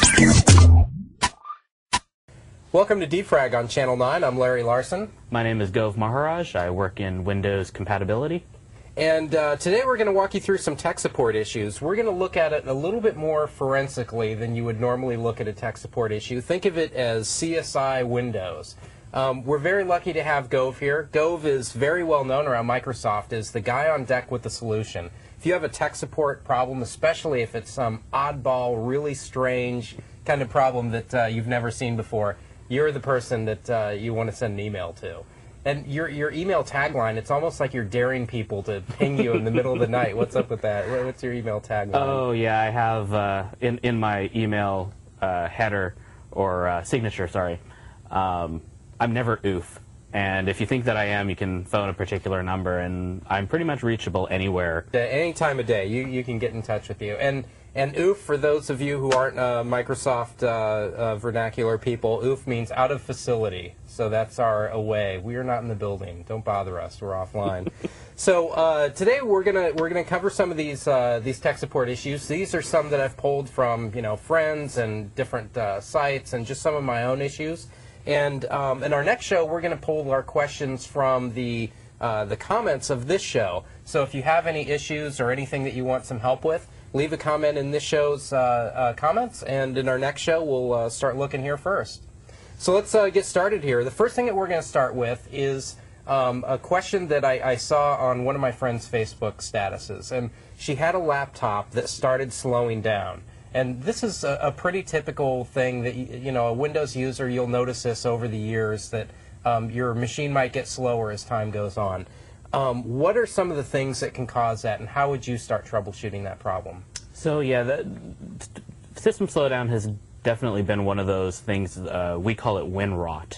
Welcome to Defrag on Channel 9. I'm Larry Larson. My name is Gov Maharaj. I work in Windows compatibility. And today we're going to walk you through some tech support issues. We're going to look at it a little bit more forensically than you would normally look at a tech support issue. Think of it as CSI Windows. We're very lucky to have Gov here. Gov is very well known around Microsoft as the guy on deck with the solution. If you have a tech support problem, especially if it's some oddball, really strange kind of problem that you've never seen before, you're the person that you want to send an email to. And your email tagline, it's almost like you're daring people to ping you in the middle of the night. What's up with that? What's your email tagline? Oh, yeah, I have in my email header or signature, sorry, I'm never oof. And if you think that I am, you can phone a particular number, and I'm pretty much reachable anywhere. Any time of day, you can get in touch with you. And oof, for those of you who aren't Microsoft vernacular people, oof means out of facility. So that's our away. We are not in the building. Don't bother us. We're offline. So today we're gonna cover some of these tech support issues. These are some that I've pulled from friends and different sites, and just some of my own issues. And in our next show, we're going to pull our questions from the comments of this show. So if you have any issues or anything that you want some help with, leave a comment in this show's comments, and in our next show, we'll start looking here first. So let's get started here. The first thing that we're going to start with is a question that I saw on one of my friend's Facebook statuses, and she had a laptop that started slowing down. And this is a pretty typical thing that, a Windows user, you'll notice this over the years, that your machine might get slower as time goes on. What are some of the things that can cause that, and how would you start troubleshooting that problem? So, yeah, the system slowdown has definitely been one of those things, we call it win rot.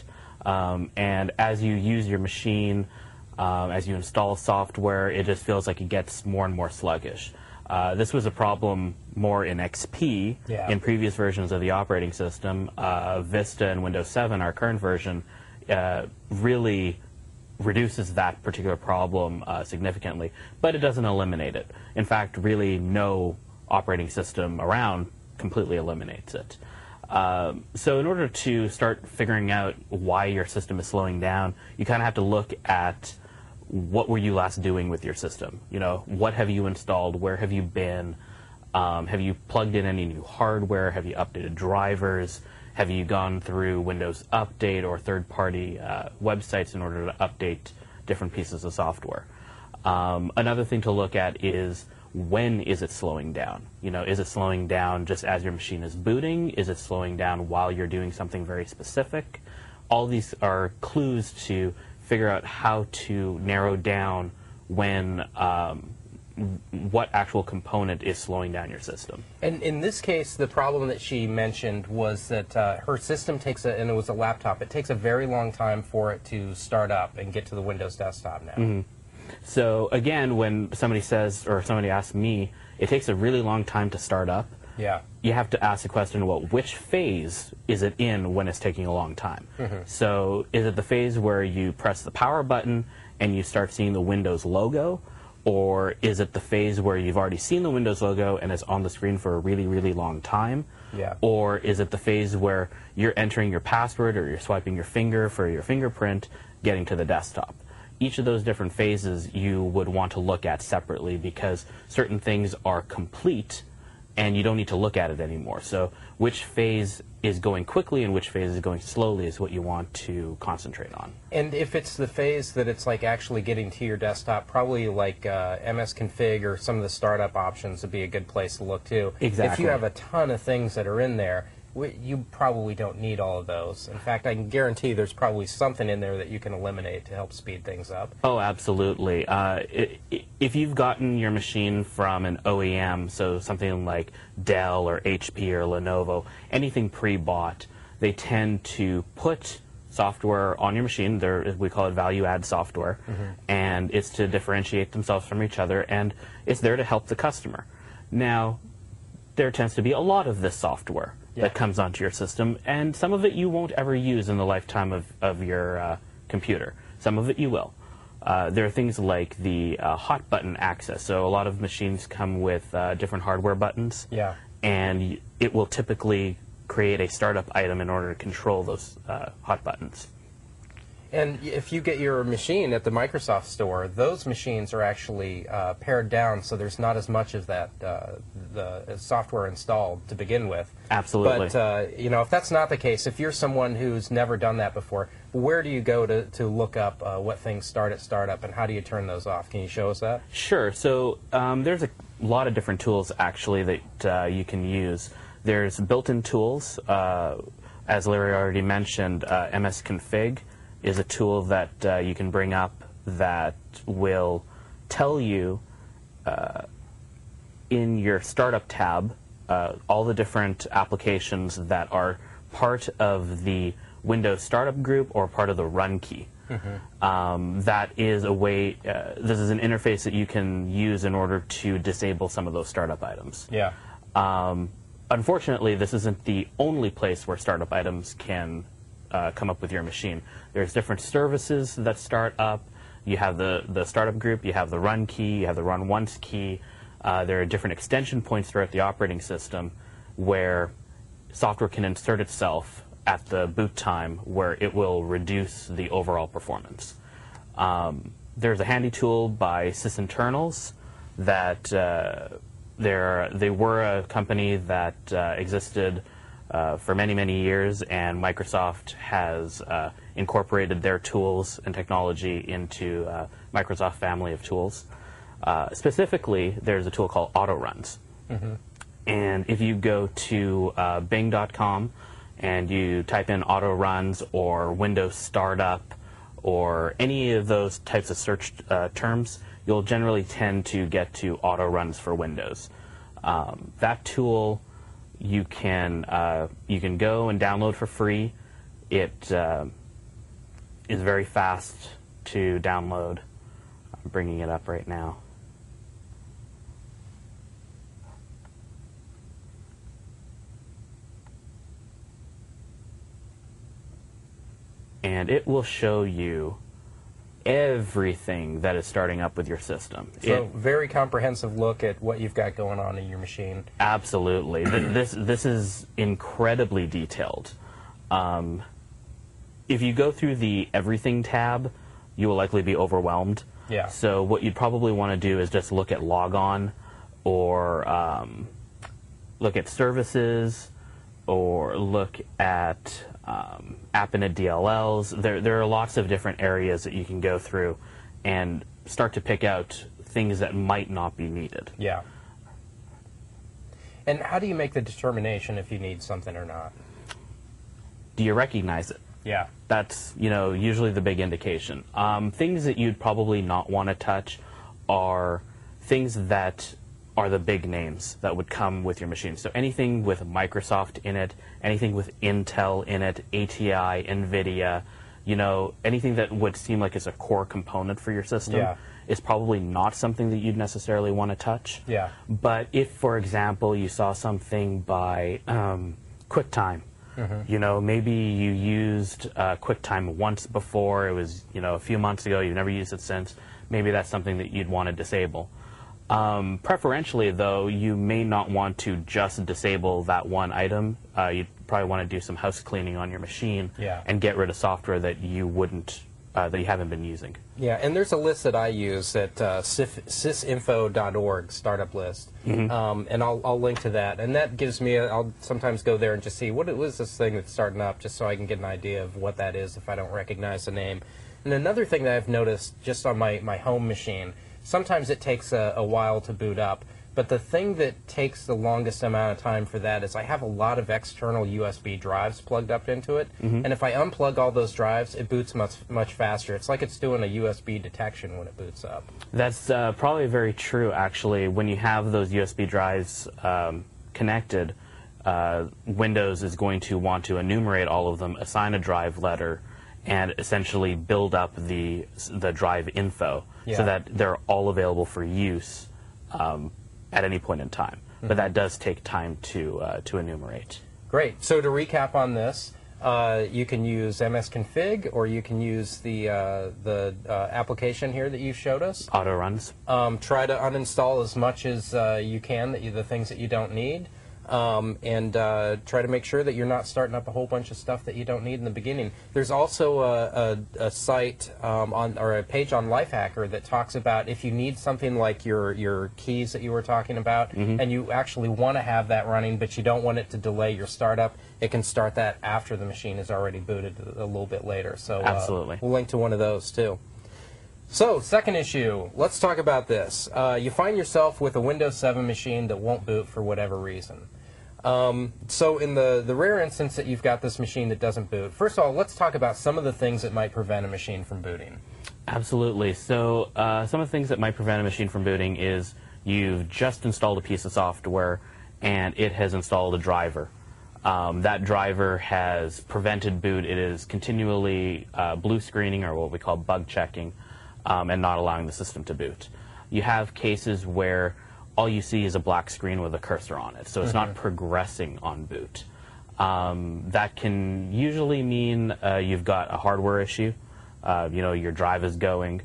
And as you use your machine, as you install software, it just feels like it gets more and more sluggish. This was a problem more in XP, in previous versions of the operating system. Vista and Windows 7, our current version, really reduces that particular problem significantly, but it doesn't eliminate it. In fact, really no operating system around completely eliminates it. So in order to start figuring out why your system is slowing down, you kind of have to look at what were you last doing with your system? What have you installed? Where have you been? Have you plugged in any new hardware? Have you updated drivers? Have you gone through Windows Update or third-party websites in order to update different pieces of software? Another thing to look at is, when is it slowing down? Is it slowing down just as your machine is booting? Is it slowing down while you're doing something very specific? All these are clues to figure out how to narrow down when what actual component is slowing down your system. And in this case, the problem that she mentioned was that her system and it was a laptop, it takes a very long time for it to start up and get to the Windows desktop now. Mm-hmm. So again, when somebody says, or somebody asks me, it takes a really long time to start up, you have to ask the question, well, which phase is it in when it's taking a long time? Mm-hmm. So is it the phase where you press the power button and you start seeing the Windows logo? Or is it the phase where you've already seen the Windows logo and it's on the screen for a really, really long time? Or is it the phase where you're entering your password or you're swiping your finger for your fingerprint getting to the desktop? Each of those different phases you would want to look at separately, because certain things are complete and you don't need to look at it anymore. So which phase is going quickly and which phase is going slowly is what you want to concentrate on. And if it's the phase that it's like actually getting to your desktop, probably like MS-config or some of the startup options would be a good place to look too. Exactly. If you have a ton of things that are in there, you probably don't need all of those. In fact, I can guarantee there's probably something in there that you can eliminate to help speed things up. Oh, absolutely. If you've gotten your machine from an OEM, so something like Dell or HP or Lenovo, anything pre-bought, they tend to put software on your machine. We call it value-add software, and it's to differentiate themselves from each other, and it's there to help the customer. Now, there tends to be a lot of this software that comes onto your system, and some of it you won't ever use in the lifetime of your computer. Some of it you will. There are things like the hot button access. So a lot of machines come with different hardware buttons, and it will typically create a startup item in order to control those hot buttons. And if you get your machine at the Microsoft Store, those machines are actually pared down, so there's not as much of that the software installed to begin with. Absolutely. But you know, if that's not the case, if you're someone who's never done that before, where do you go to look up what things start at startup, and how do you turn those off? Can you show us that? Sure. So there's a lot of different tools actually that you can use. There's built-in tools, as Larry already mentioned. MSConfig is a tool that you can bring up that will tell you in your startup tab all the different applications that are part of the Windows startup group or part of the run key. That is a way, this is an interface that you can use in order to disable some of those startup items. Yeah. Unfortunately, this isn't the only place where startup items can come up with your machine. There's different services that start up. You have the startup group, you have the run key, you have the run once key. There are different extension points throughout the operating system where software can insert itself at the boot time where it will reduce the overall performance. There's a handy tool by sysinternals that they were a company that existed for many, many years, and Microsoft has incorporated their tools and technology into Microsoft family of tools. Specifically, there's a tool called AutoRuns. And if you go to Bing.com and you type in AutoRuns or Windows Startup or any of those types of search terms, you'll generally tend to get to AutoRuns for Windows. That tool you can go and download for free. It is very fast to download. I'm bringing it up right now. And it will show you everything that is starting up with your system. So very comprehensive look at what you've got going on in your machine. Absolutely. This is incredibly detailed. If you go through the Everything tab, you will likely be overwhelmed. Yeah. So what you'd probably want to do is just look at Logon or look at Services or look at AppInit DLLs. There are lots of different areas that you can go through and start to pick out things that might not be needed. Yeah. And how do you make the determination if you need something or not? Do you recognize it? Yeah. That's, usually the big indication. Things that you'd probably not want to touch are things that are the big names that would come with your machine. So anything with Microsoft in it, anything with Intel in it, ATI, NVIDIA, anything that would seem like it's a core component for your system is probably not something that you'd necessarily want to touch. Yeah. But if, for example, you saw something by QuickTime, maybe you used QuickTime once before, it was, a few months ago, you've never used it since, maybe that's something that you'd want to disable. Preferentially, though, you may not want to just disable that one item. You'd probably want to do some house cleaning on your machine and get rid of software that you haven't been using. Yeah, and there's a list that I use at sysinfo.org, startup list, and I'll link to that. And that gives me, I'll sometimes go there and just see what is this thing that's starting up, just so I can get an idea of what that is if I don't recognize the name. And another thing that I've noticed just on my home machine, sometimes it takes a while to boot up, but the thing that takes the longest amount of time for that is I have a lot of external USB drives plugged up into it, and if I unplug all those drives, it boots much faster. It's like it's doing a USB detection when it boots up. That's probably very true, actually. When you have those USB drives connected, Windows is going to want to enumerate all of them, assign a drive letter, and essentially build up the drive info so that they're all available for use at any point in time. But that does take time to enumerate. Great. So to recap on this, you can use MSConfig, or you can use the application here that you showed us. AutoRuns. Try to uninstall as much as you can, the things that you don't need. and try to make sure that you're not starting up a whole bunch of stuff that you don't need in the beginning. There's also a site or a page on Lifehacker that talks about if you need something like your keys that you were talking about, and you actually want to have that running, but you don't want it to delay your startup, it can start that after the machine is already booted a little bit later. So Absolutely. We'll link to one of those too. So, second issue, let's talk about this. You find yourself with a Windows 7 machine that won't boot for whatever reason. So in the rare instance that you've got this machine that doesn't boot, first of all, let's talk about some of the things that might prevent a machine from booting. Absolutely. So some of the things that might prevent a machine from booting is you've just installed a piece of software and it has installed a driver. That driver has prevented boot. It is continually blue screening, or what we call bug checking, and not allowing the system to boot. You have cases where all you see is a black screen with a cursor on it, so it's not progressing on boot. That can usually mean you've got a hardware issue, your drive is going,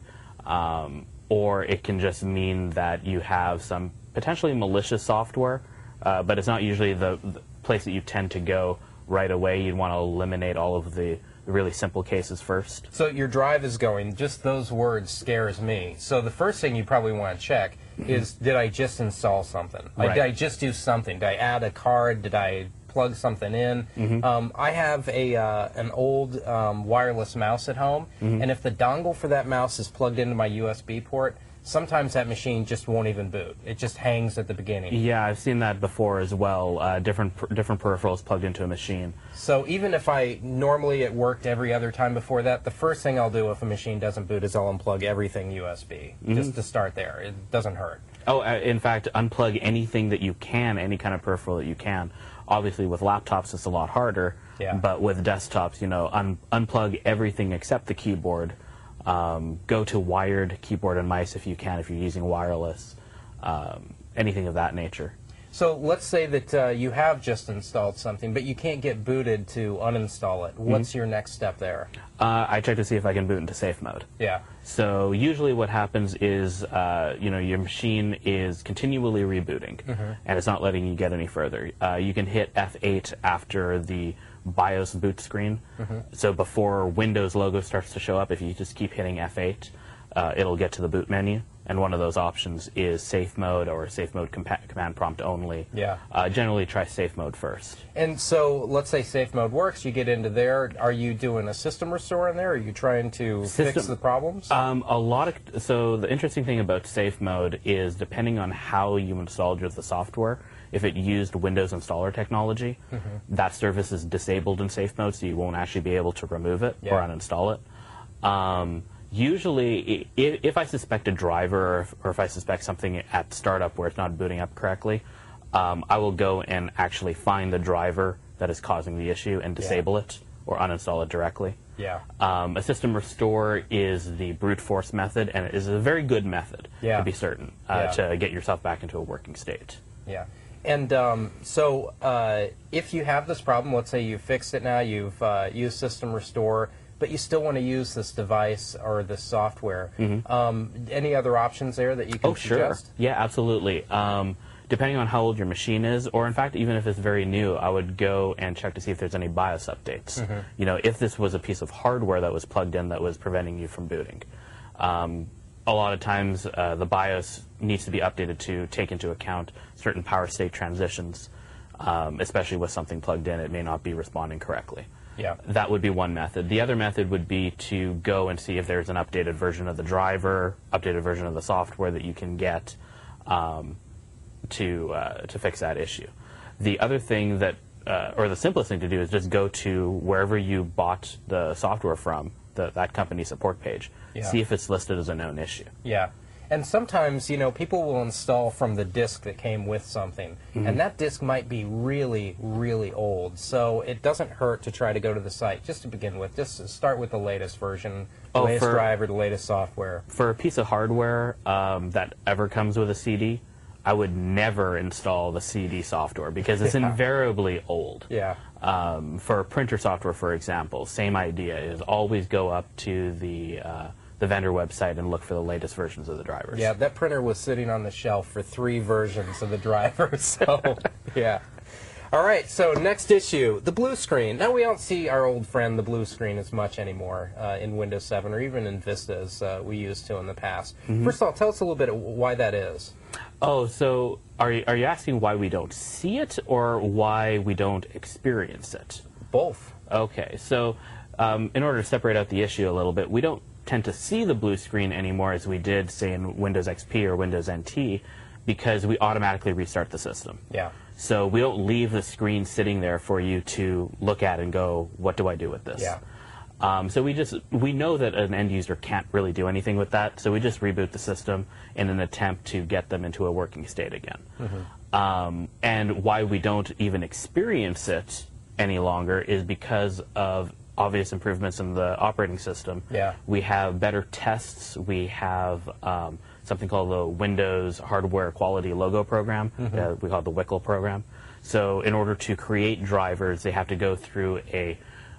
or it can just mean that you have some potentially malicious software, but it's not usually the place that you tend to go right away. You'd want to eliminate all of the really simple cases first. So your drive is going, just those words scares me. So the first thing you probably want to check is, did I just install something? Like, did I just do something? Did I add a card? Did I plug something in? I have an old wireless mouse at home, and if the dongle for that mouse is plugged into my USB port, sometimes that machine just won't even boot. It just hangs at the beginning. Yeah, I've seen that before as well, different peripherals plugged into a machine. So even if normally it worked every other time before that, the first thing I'll do if a machine doesn't boot is I'll unplug everything USB, just to start there. It doesn't hurt. Oh, in fact, unplug anything that you can, any kind of peripheral that you can. Obviously, with laptops, it's a lot harder, but with desktops, unplug everything except the keyboard. Go to wired keyboard and mice if you can, if you're using wireless, anything of that nature. So let's say that you have just installed something, but you can't get booted to uninstall it. What's your next step there? I check to see if I can boot into safe mode. Yeah. So usually what happens is, your machine is continually rebooting, and it's not letting you get any further. You can hit F8 after the BIOS boot screen. So before Windows logo starts to show up, if you just keep hitting F8, it'll get to the boot menu. And one of those options is safe mode or safe mode command prompt only. Yeah. Generally try safe mode first. And so let's say safe mode works, you get into there. Are you doing a system restore in there? Are you trying to fix the problems? So the interesting thing about safe mode is depending on how you installed the software, if it used Windows installer technology, that service is disabled in safe mode, so you won't actually be able to remove it or uninstall it. Usually, if I suspect a driver or if I suspect something at startup where it's not booting up correctly, I will go and actually find the driver that is causing the issue and disable it or uninstall it directly. Yeah. A system restore is the brute force method, and it is a very good method, to be certain, to get yourself back into a working state. Yeah. And so if you have this problem, let's say you fixed it now, you've used system restore, but you still want to use this device or this software. Any other options there that you can suggest? Sure. Yeah, absolutely. Depending on how old your machine is, or in fact, even if it's very new, I would go and check to see if there's any BIOS updates. If this was a piece of hardware that was plugged in that was preventing you from booting. A lot of times, the BIOS needs to be updated to take into account certain power state transitions, especially with something plugged in. It may not be responding correctly. Yeah. That would be one method. The other method would be to go and see if there's an updated version of the driver, updated version of the software that you can get to fix that issue. The other thing that, or the simplest thing to do is just go to wherever you bought the software from, that company support page. See if it's listed as a known issue. Yeah. And sometimes, people will install from the disk that came with something, and that disk might be really, really old. So it doesn't hurt to try to go to the site just to begin with. Just start with the latest version, the latest driver, the latest software. For a piece of hardware that ever comes with a CD, I would never install the CD software because it's invariably old. Yeah. For printer software, for example, same idea is always go up to the vendor website and look for the latest versions of the drivers. Yeah, that printer was sitting on the shelf for 3 versions of the drivers, so yeah. All right, so next issue, the blue screen. Now we don't see our old friend the blue screen as much anymore in Windows 7 or even in Vista as we used to in the past. First of all, tell us a little bit why that is. Oh, so are you asking why we don't see it or why we don't experience it? Both. Okay, so in order to separate out the issue a little bit, we don't tend to see the blue screen anymore as we did, say, in Windows XP or Windows NT, because we automatically restart the system. Yeah. So we don't leave the screen sitting there for you to look at and go, what do I do with this? Yeah. So we know that an end user can't really do anything with that, so we just reboot the system in an attempt to get them into a working state again. And why we don't even experience it any longer is because of obvious improvements in the operating system. Yeah. We have better tests. We have something called the Windows Hardware Quality Logo Program. We call it the WHQL program. So in order to create drivers, they have to go through a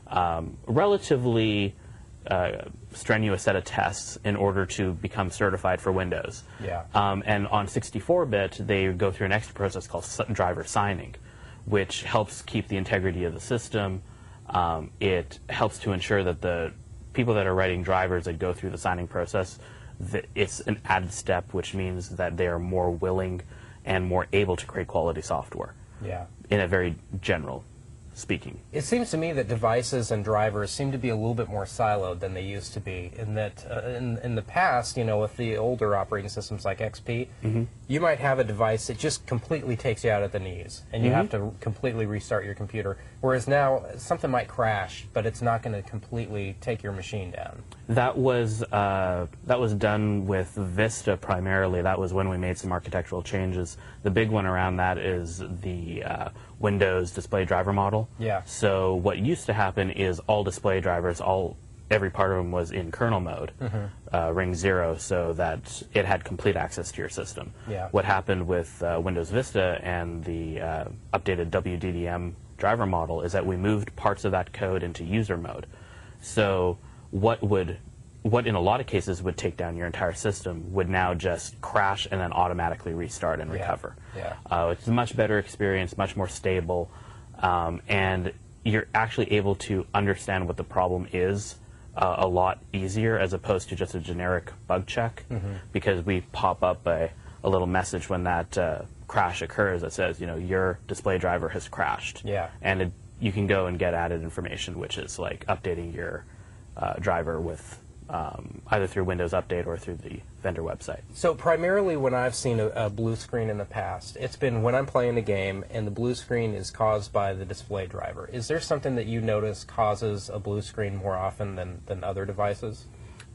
relatively strenuous set of tests in order to become certified for Windows. Yeah. And on 64-bit, they go through an extra process called driver signing, which helps keep the integrity of the system. It helps to ensure that the people that are writing drivers that go through the signing process, it's an added step, which means that they are more willing and more able to create quality software. Yeah. In a very general speaking. It seems to me that devices and drivers seem to be a little bit more siloed than they used to be. In that, in the past, you know, with the older operating systems like XP, you might have a device that just completely takes you out at the knees, and you have to completely restart your computer. Whereas now, something might crash, but it's not going to completely take your machine down. That was done with Vista primarily. That was when we made some architectural changes. The big one around that is the Windows display driver model. Yeah. So what used to happen is all display drivers, every part of them was in kernel mode, ring 0, so that it had complete access to your system. Yeah. What happened with Windows Vista and the updated WDDM driver model is that we moved parts of that code into user mode. So what in a lot of cases would take down your entire system would now just crash and then automatically restart and recover. Yeah. It's a much better experience, much more stable, and you're actually able to understand what the problem is a lot easier as opposed to just a generic bug check, because we pop up a little message when that crash occurs that says, you know, your display driver has crashed. Yeah. And you can go and get added information, which is like updating your driver with either through Windows Update or through the vendor website. So primarily when I've seen a blue screen in the past, it's been when I'm playing a game and the blue screen is caused by the display driver. Is there something that you notice causes a blue screen more often than other devices?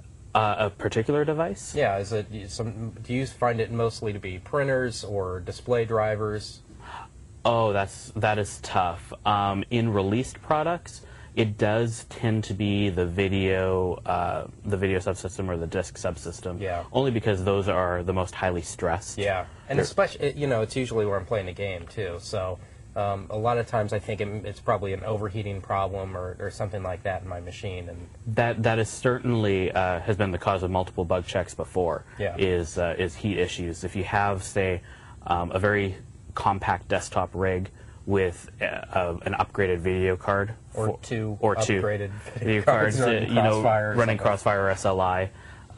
A particular device? Yeah, is it do you find it mostly to be printers or display drivers? Oh, that is tough. In released products, it does tend to be the video subsystem or the disk subsystem. Yeah. Only because those are the most highly stressed. Yeah, and especially, you know, it's usually where I'm playing a game too. So a lot of times I think it's probably an overheating problem or something like that in my machine. And that is certainly has been the cause of multiple bug checks before. Yeah. Is heat issues. If you have, say, a very compact desktop rig with an upgraded video card, or two upgraded video cards, running Crossfire Crossfire SLI.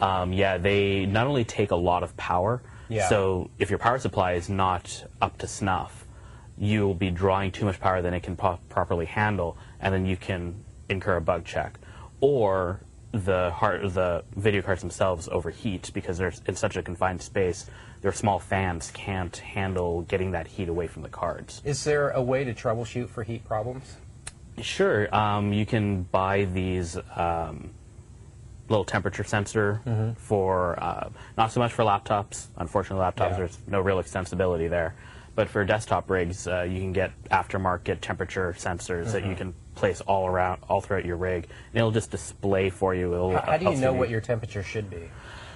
They not only take a lot of power. Yeah. So if your power supply is not up to snuff, you'll be drawing too much power than it can properly handle, and then you can incur a bug check. Or the video cards themselves overheat because they're in such a confined space. Their small fans can't handle getting that heat away from the cards. Is there a way to troubleshoot for heat problems? Sure. You can buy these little temperature sensor for, not so much for laptops. Unfortunately, laptops, there's no real extensibility there. But for desktop rigs, you can get aftermarket temperature sensors that you can place all throughout your rig, and it'll just display for you. How do you know what your temperature should be?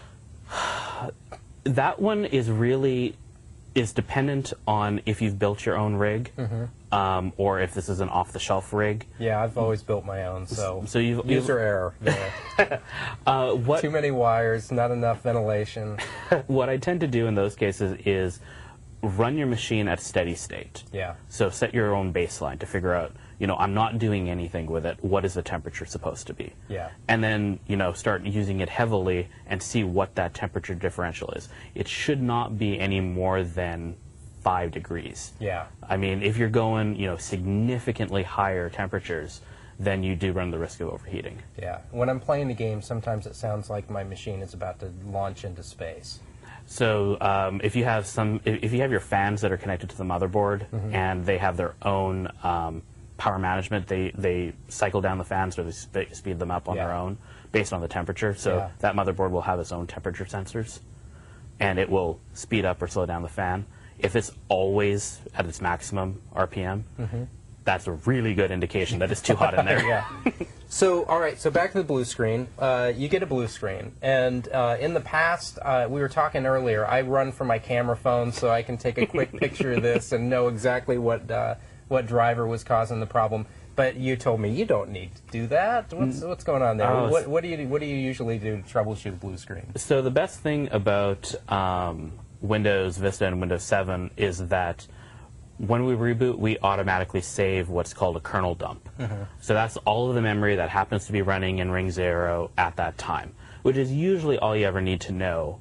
That one is dependent on if you've built your own rig, or if this is an off-the-shelf rig. Yeah, I've always built my own, so you've user error there. Too many wires, not enough ventilation. What I tend to do in those cases is run your machine at steady state. Yeah. So set your own baseline to figure out, I'm not doing anything with it. What is the temperature supposed to be? Yeah. And then, start using it heavily and see what that temperature differential is. It should not be any more than 5 degrees. Yeah. I mean, if you're going, significantly higher temperatures, then you do run the risk of overheating. Yeah. When I'm playing the game, sometimes it sounds like my machine is about to launch into space. So if you have your fans that are connected to the motherboard and they have their own power management, they cycle down the fans or they speed them up on their own based on the temperature. So that motherboard will have its own temperature sensors, and it will speed up or slow down the fan. If it's always at its maximum RPM, that's a really good indication that it's too hot in there. Yeah. So, all right, so back to the blue screen. You get a blue screen. And in the past, we were talking earlier, I run from my camera phone so I can take a quick picture of this and know exactly what driver was causing the problem. But you told me you don't need to do that. What's going on there? What do you usually do to troubleshoot a blue screen? So the best thing about Windows Vista and Windows 7 is that when we reboot, we automatically save what's called a kernel dump. So that's all of the memory that happens to be running in Ring 0 at that time, which is usually all you ever need to know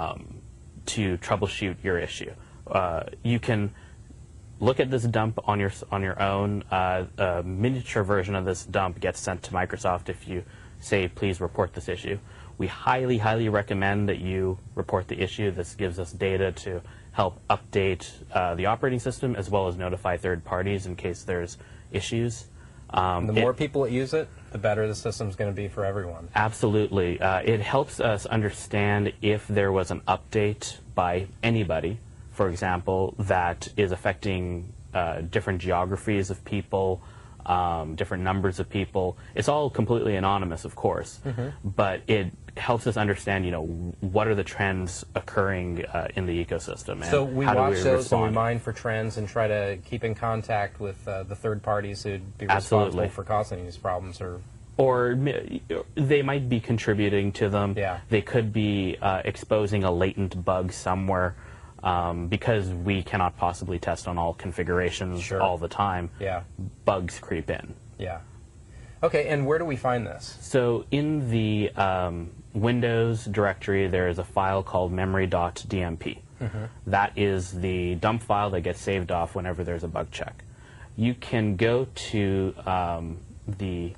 to troubleshoot your issue. You can look at this dump on your own. A miniature version of this dump gets sent to Microsoft if you say, please report this issue. We highly, highly recommend that you report the issue. This gives us data to help update the operating system as well as notify third parties in case there's issues. The more people that use it, the better the system's going to be for everyone. Absolutely. It helps us understand if there was an update by anybody, for example, that is affecting different geographies of people, different numbers of people. It's all completely anonymous, of course, but it helps us understand, what are the trends occurring in the ecosystem. And so we how watch do we those respond. and we mine for trends and try to keep in contact with the third parties who'd be Absolutely. responsible for causing these problems. Or they might be contributing to them. Yeah. They could be exposing a latent bug somewhere because we cannot possibly test on all configurations all the time. Yeah. Bugs creep in. Yeah. Okay, and where do we find this? So in the Windows directory, there is a file called memory.dmp. That is the dump file that gets saved off whenever there's a bug check. You can go to the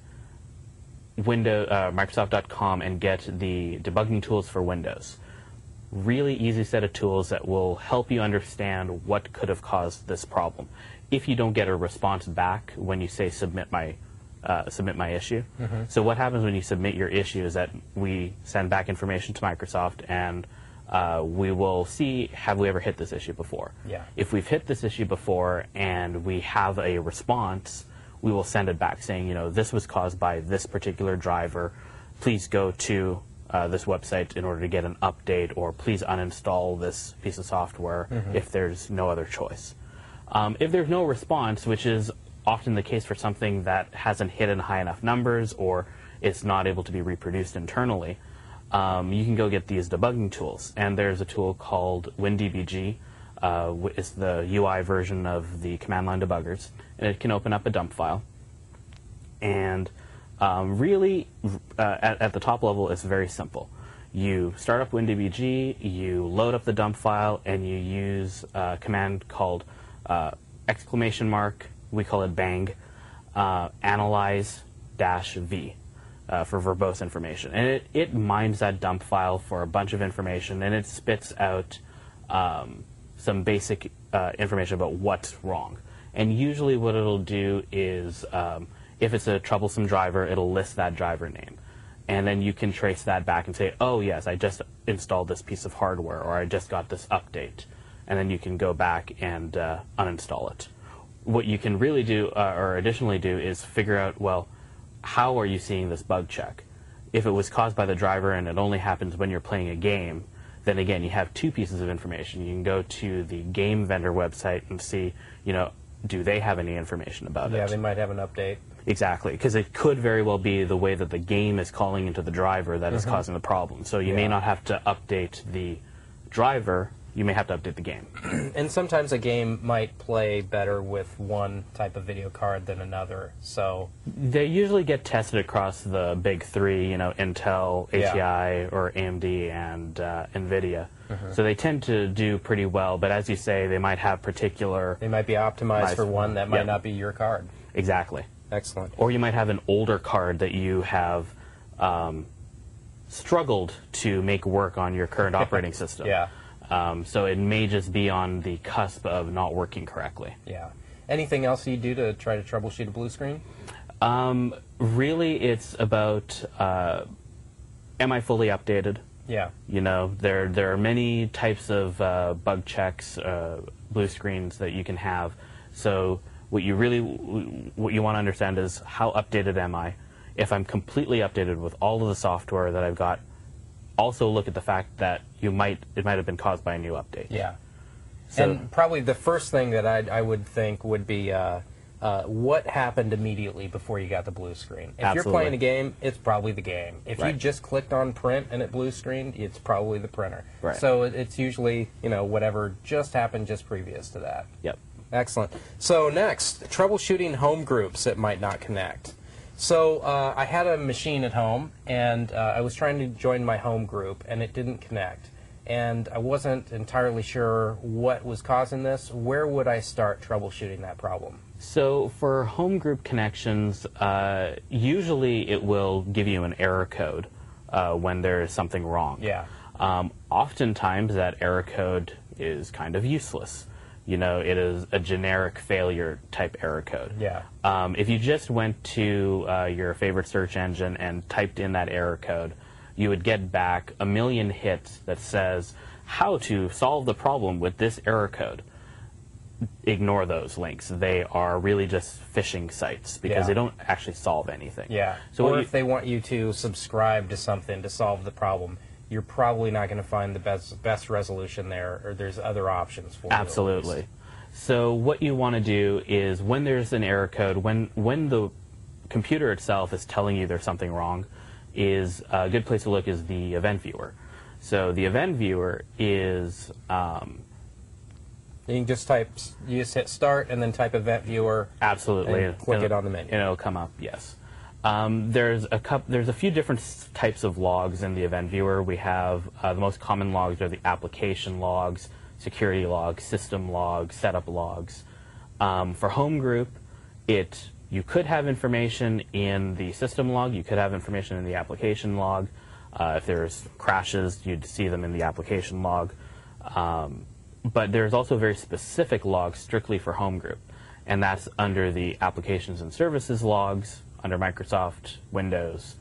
Microsoft.com and get the debugging tools for Windows. Really easy set of tools that will help you understand what could have caused this problem. If you don't get a response back when you say submit my issue. So what happens when you submit your issue is that we send back information to Microsoft and we will see, have we ever hit this issue before? Yeah. If we've hit this issue before and we have a response, we will send it back saying, this was caused by this particular driver. Please go to this website in order to get an update, or please uninstall this piece of software if there's no other choice. If there's no response, which is often the case for something that hasn't hit in high enough numbers or it's not able to be reproduced internally, you can go get these debugging tools. And there's a tool called WinDBG. It's the UI version of the command line debuggers. And it can open up a dump file. And really, at the top level, it's very simple. You start up WinDBG, you load up the dump file, and you use a command called ! We call it bang, analyze-v for verbose information. And it mines that dump file for a bunch of information, and it spits out some basic information about what's wrong. And usually what it'll do is, if it's a troublesome driver, it'll list that driver name. And then you can trace that back and say, oh, yes, I just installed this piece of hardware, or I just got this update. And then you can go back and uninstall it. What you can really do, or additionally do, is figure out, well, how are you seeing this bug check? If it was caused by the driver and it only happens when you're playing a game, then again, you have two pieces of information. You can go to the game vendor website and see, do they have any information about it? Yeah, they might have an update. Exactly, because it could very well be the way that the game is calling into the driver that is causing the problem. So you may not have to update the driver you may have to update the game. And sometimes a game might play better with one type of video card than another. So They usually get tested across the big three, you know, Intel, ATI, or AMD, and NVIDIA. So they tend to do pretty well, but as you say, they might have particular... they might be optimized for one that might Yep. not be your card. Exactly. Excellent. Or you might have an older card that you have struggled to make work on your current operating system. Yeah. So it may just be on the cusp of not working correctly. Yeah. Anything else you do to try to troubleshoot a blue screen? Really, it's about, am I fully updated? Yeah. You know, there are many types of bug checks, blue screens that you can have. So what you want to understand is, how updated am I? If I'm completely updated with all of the software that I've got, also look at the fact that it might have been caused by a new update. Yeah. So, and probably the first thing that I would think would be what happened immediately before you got the blue screen. If Absolutely. you're playing a game, it's probably the game. If you Right. just clicked on print and it blue screened, it's probably the printer. Right. So it's usually, you know, whatever just happened just previous to that. Yep. Excellent. So next, troubleshooting home groups that might not connect. So I had a machine at home, and I was trying to join my home group, and it didn't connect. And I wasn't entirely sure what was causing this. Where would I start troubleshooting that problem? So for home group connections, usually it will give you an error code when there is something wrong. Yeah. Oftentimes that error code is kind of useless. You know, it is a generic failure type error code. Yeah. If you just went to your favorite search engine and typed in that error code, you would get back a million hits that says, how to solve the problem with this error code. Ignore those links. They are really just phishing sites because they don't actually solve anything. Yeah. So or if they want you to subscribe to something to solve the problem, you're probably not going to find the best resolution there, or there's other options for you. Absolutely. So what you want to do is, when there's an error code, when the computer itself is telling you there's something wrong, is a good place to look is the event viewer. So the event viewer is you can just you just hit start and then type event viewer. absolutely And click it on the menu. and it'll come up. Yes. There's a few different types of logs in the event viewer. We have the most common logs are the application logs, security logs, system logs, setup logs. For home group, you could have information in the system log, you could have information in the application log. If there's crashes, you'd see them in the application log. But there's also very specific logs strictly for home group, and that's under the applications and services logs, under Microsoft Windows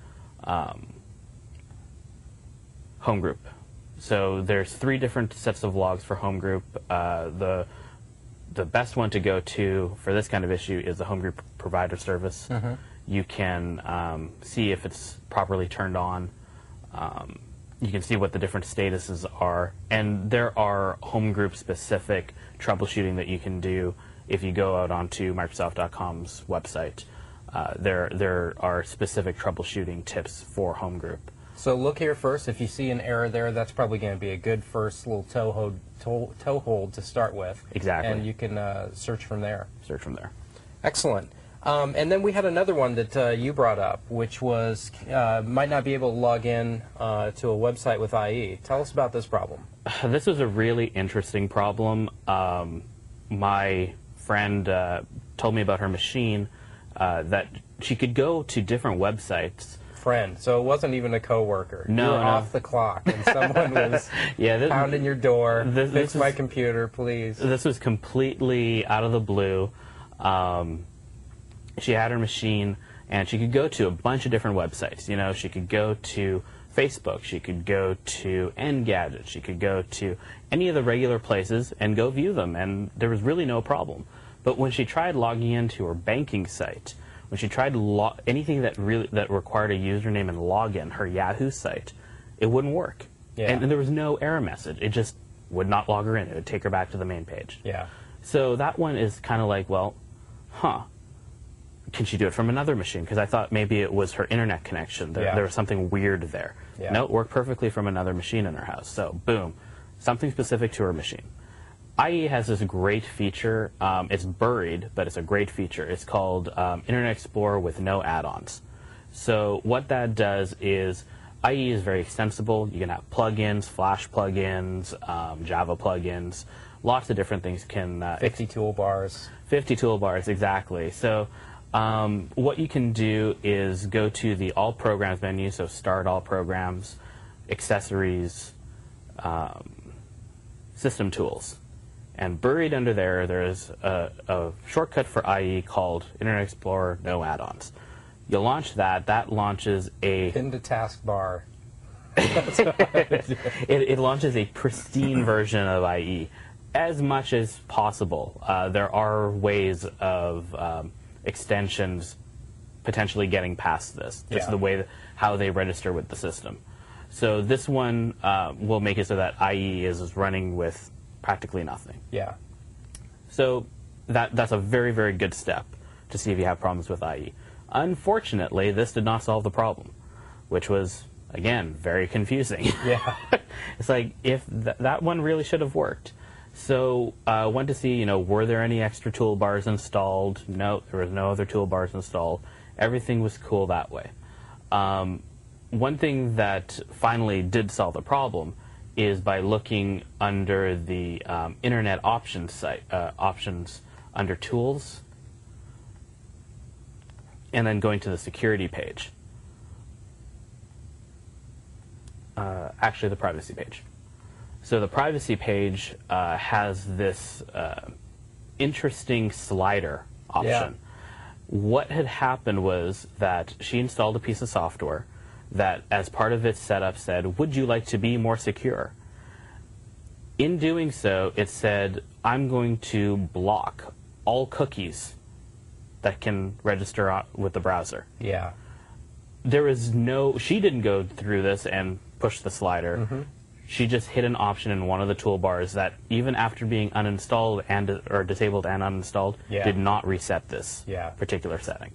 home group. So there's 3 different sets of logs for home group. The best one to go to for this kind of issue is the home group provider service. You can see if it's properly turned on. You can see what the different statuses are, and there are home group specific troubleshooting that you can do if you go out onto Microsoft.com's website. There are specific troubleshooting tips for home group. So look here first. If you see an error there, that's probably going to be a good first little toehold to start with. Exactly. And you can search from there. Search from there. Excellent. And then we had another one that you brought up, which was might not be able to log in to a website with IE. Tell us about this problem. This was a really interesting problem. My friend told me about her machine that she could go to different websites. Friend, so it wasn't even a coworker. No, you were no. off the clock, and someone was pounding your door. Fix my computer, please. This was completely out of the blue. She had her machine, and she could go to a bunch of different websites. You know, she could go to Facebook, she could go to Engadget, she could go to any of the regular places and go view them, and there was really no problem. But when she tried logging into her banking site, when she tried anything that required a username and login, her Yahoo site, it wouldn't work. Yeah. And there was no error message. It just would not log her in. It would take her back to the main page. Yeah. So that one is kind of like, well, can she do it from another machine? Because I thought maybe it was her internet connection. There was something weird there. Yeah. No, it worked perfectly from another machine in her house. So, boom. something specific to her machine. IE has this great feature. It's buried, but it's a great feature. It's called Internet Explorer with no add-ons. So what that does is IE is very extensible. You can have plugins, Flash plugins, Java plugins, lots of different things. 50 toolbars. 50 toolbars, exactly. So what you can do is go to the All Programs menu, so Start All Programs, Accessories, System Tools. And buried under there, there's a shortcut for IE called Internet Explorer No Add-ons. You launch that. That launches a... Pin to taskbar. it launches a pristine version of IE as much as possible. There are ways of extensions potentially getting past this, just the way how they register with the system. So this one will make it so that IE is running with practically nothing. Yeah. So that's a very, very good step to see if you have problems with IE. Unfortunately, this did not solve the problem, which was, again, very confusing. Yeah. It's like, if that one really should have worked. So I went to see, were there any extra toolbars installed? No, there was no other toolbars installed. Everything was cool that way. One thing that finally did solve the problem is by looking under the Internet Options site, options under Tools, and then going to the Security page. Actually, the Privacy page. So the Privacy page has this interesting slider option. Yeah. What had happened was that she installed a piece of software that, as part of its setup, said, would you like to be more secure? In doing so, it said, I'm going to block all cookies that can register with the browser. Yeah. There is no... She didn't go through this and push the slider. Mm-hmm. She just hit an option in one of the toolbars that, even after being uninstalled or disabled and uninstalled, did not reset this particular setting.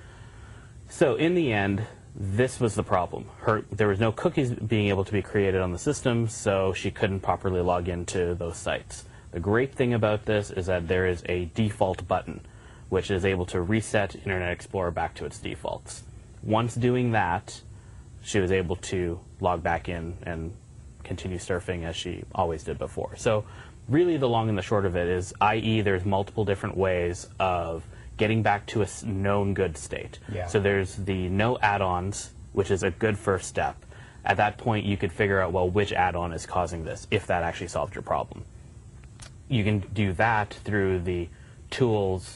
So in the end, this was the problem. There was no cookies being able to be created on the system, so she couldn't properly log into those sites. The great thing about this is that there is a default button, which is able to reset Internet Explorer back to its defaults. Once doing that, she was able to log back in and continue surfing as she always did before. So really the long and the short of it is, i.e. there's multiple different ways of getting back to a known good state. Yeah. So there's the no add-ons, which is a good first step. At that point, you could figure out, well, which add-on is causing this, if that actually solved your problem. You can do that through the Tools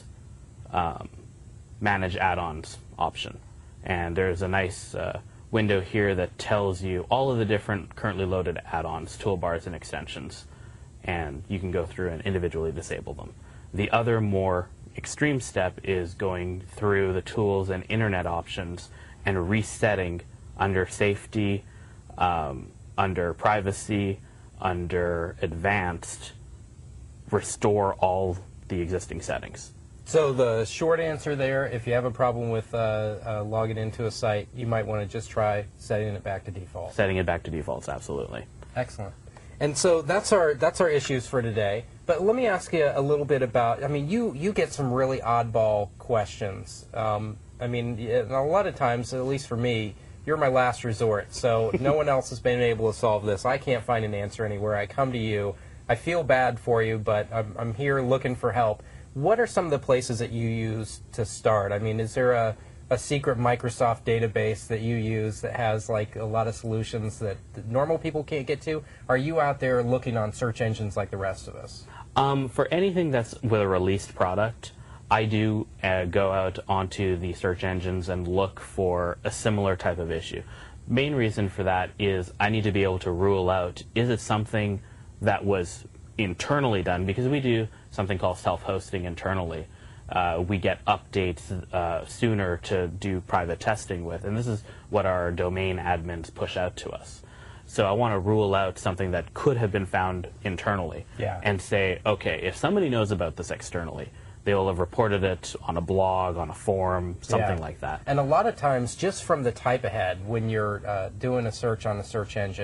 Manage Add-ons option. And there's a nice window here that tells you all of the different currently loaded add-ons, toolbars, and extensions. And you can go through and individually disable them. The other more extreme step is going through the tools and internet options and resetting under safety, under privacy, under advanced, restore all the existing settings. So the short answer there, if you have a problem with logging into a site, you might want to just try setting it back to default. Setting it back to defaults, absolutely. Excellent. And so that's our issues for today. But let me ask you a little bit about, I mean, you get some really oddball questions. I mean, a lot of times, at least for me, you're my last resort. So no one else has been able to solve this. I can't find an answer anywhere. I come to you. I feel bad for you, but I'm here looking for help. What are some of the places that you use to start? I mean, is there a secret Microsoft database that you use that has like a lot of solutions that normal people can't get to? Are you out there looking on search engines like the rest of us? For anything that's with a released product, I do go out onto the search engines and look for a similar type of issue. Main reason for that is I need to be able to rule out, is it something that was internally done? Because we do something called self-hosting internally. We get updates sooner to do private testing with, and this is what our domain admins push out to us. So I want to rule out something that could have been found internally and say, okay, if somebody knows about this externally, they will have reported it on a blog, on a forum, something like that. And a lot of times, just from the type ahead, when you're doing a search on the search engine,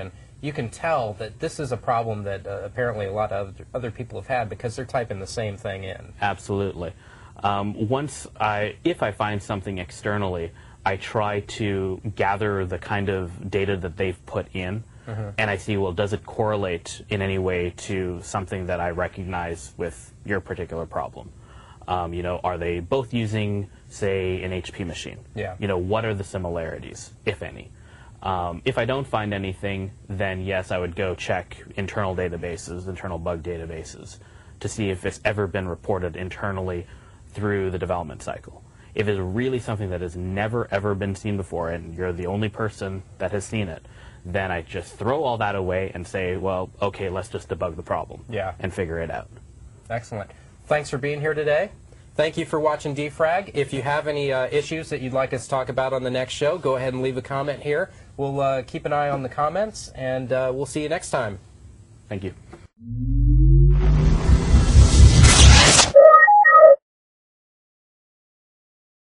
you can tell that this is a problem that apparently a lot of other people have had because they're typing the same thing in. Absolutely. If I find something externally, I try to gather the kind of data that they've put in, and I see, well, does it correlate in any way to something that I recognize with your particular problem? Are they both using, say, an HP machine? Yeah. What are the similarities, if any? If I don't find anything, then yes, I would go check internal databases, internal bug databases, to see if it's ever been reported internally through the development cycle. If it's really something that has never, ever been seen before, and you're the only person that has seen it, then I just throw all that away and say, well, okay, let's just debug the problem and figure it out. Excellent. Thanks for being here today. Thank you for watching DFrag. If you have any issues that you'd like us to talk about on the next show, go ahead and leave a comment here. We'll keep an eye on the comments, and we'll see you next time. Thank you.